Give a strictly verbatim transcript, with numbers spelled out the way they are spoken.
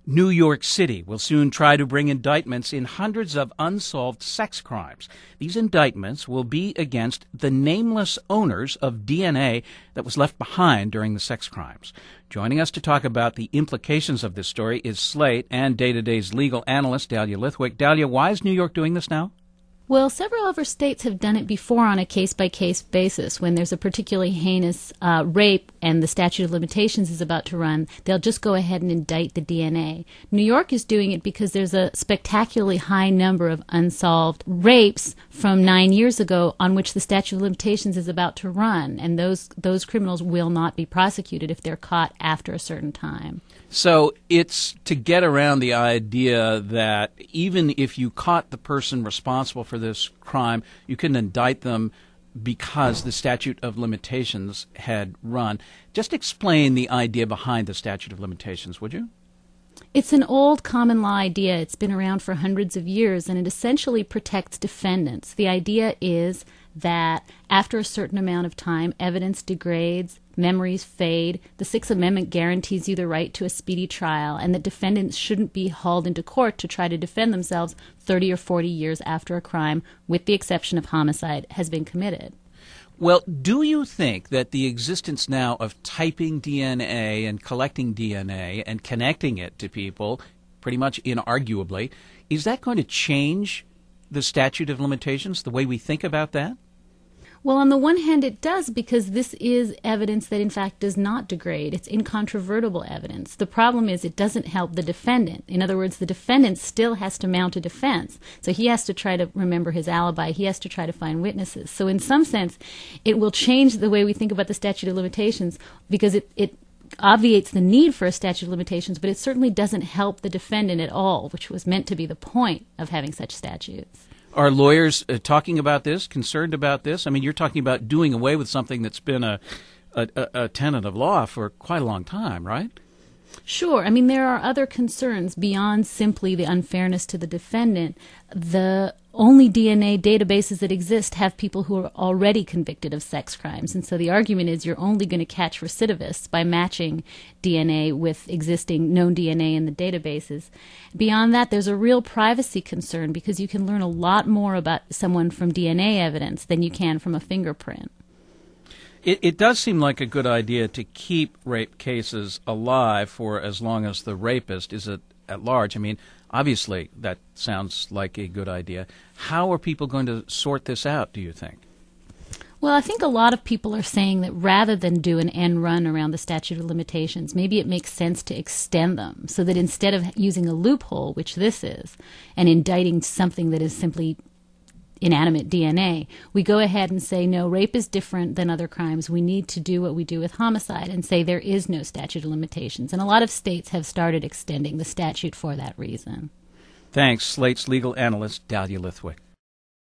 New York City will soon try to bring indictments in hundreds of unsolved sex crimes. These indictments will be against the nameless owners of D N A that was left behind during the sex crimes. Joining us to talk about the implications of this story is Slate and Day-to-Day's legal analyst, Dahlia Lithwick. Dahlia, why is New York doing this now? Well, several other states have done it before on a case-by-case basis. When there's a particularly heinous uh, rape and the statute of limitations is about to run, they'll just go ahead and indict the D N A. New York is doing it because there's a spectacularly high number of unsolved rapes from nine years ago on which the statute of limitations is about to run, and those those criminals will not be prosecuted if they're caught after a certain time. So it's to get around the idea that even if you caught the person responsible for this crime, you couldn't indict them because the statute of limitations had run. Just explain the idea behind the statute of limitations, would you? It's an old common law idea. It's been around for hundreds of years, and it essentially protects defendants. The idea is that after a certain amount of time, evidence degrades, memories fade. The Sixth Amendment guarantees you the right to a speedy trial, and that defendants shouldn't be hauled into court to try to defend themselves thirty or forty years after a crime, with the exception of homicide, has been committed. Well, do you think that the existence now of typing D N A and collecting D N A and connecting it to people, pretty much inarguably, is that going to change the statute of limitations, the way we think about that? Well, on the one hand, it does, because this is evidence that, in fact, does not degrade. It's incontrovertible evidence. The problem is it doesn't help the defendant. In other words, the defendant still has to mount a defense. So he has to try to remember his alibi. He has to try to find witnesses. So in some sense, it will change the way we think about the statute of limitations, because it, it obviates the need for a statute of limitations, but it certainly doesn't help the defendant at all, which was meant to be the point of having such statutes. Are lawyers uh, talking about this, concerned about this? I mean, you're talking about doing away with something that's been a, a, a tenet of law for quite a long time, right? Sure. I mean, there are other concerns beyond simply the unfairness to the defendant. The only D N A databases that exist have people who are already convicted of sex crimes. And so the argument is you're only going to catch recidivists by matching D N A with existing known D N A in the databases. Beyond that, there's a real privacy concern, because you can learn a lot more about someone from D N A evidence than you can from a fingerprint. It, it does seem like a good idea to keep rape cases alive for as long as the rapist is at, at large. I mean, obviously, that sounds like a good idea. How are people going to sort this out, do you think? Well, I think a lot of people are saying that rather than do an end run around the statute of limitations, maybe it makes sense to extend them, so that instead of using a loophole, which this is, and indicting something that is simply inanimate D N A, we go ahead and say, no, rape is different than other crimes. We need to do what we do with homicide and say there is no statute of limitations. And a lot of states have started extending the statute for that reason. Thanks. Slate's legal analyst, Dahlia Lithwick.